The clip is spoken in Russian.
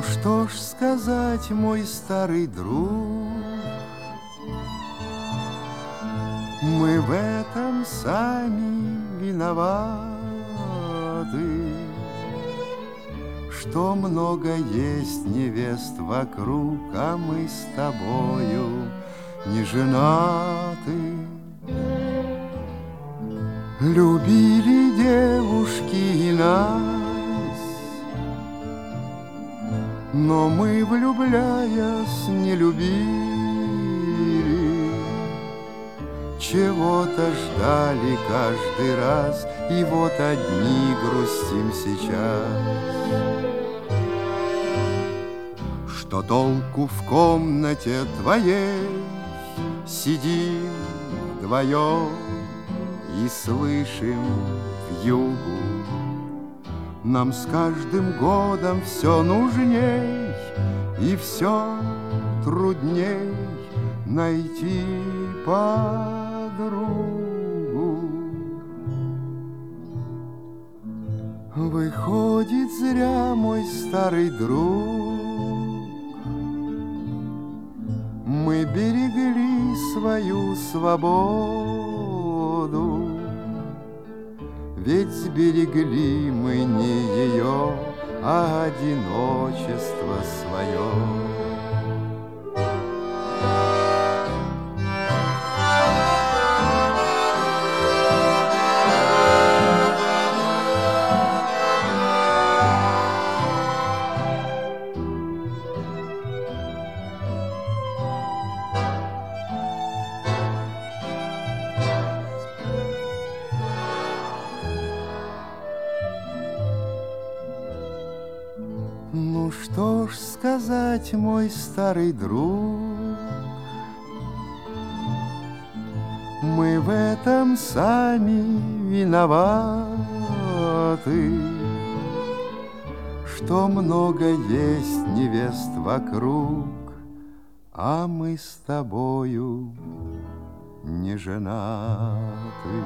что ж сказать, мой старый друг, мы в этом сами виноваты, что много есть невест вокруг, а мы с тобою не женаты. Любили девушки и нас, но мы, влюбляясь, не любили. Чего-то ждали каждый раз, и вот одни грустим сейчас. Что толку в комнате твоей сидим вдвоем и слышим вьюгу? Нам с каждым годом все нужней и все трудней найти подругу. Выходит, зря, мой старый друг, мы берегли свою свободу. Ведь сберегли мы не ее, а одиночество свое. Ну что ж сказать, мой старый друг, мы в этом сами виноваты, что много есть невест вокруг, а мы с тобою не женаты.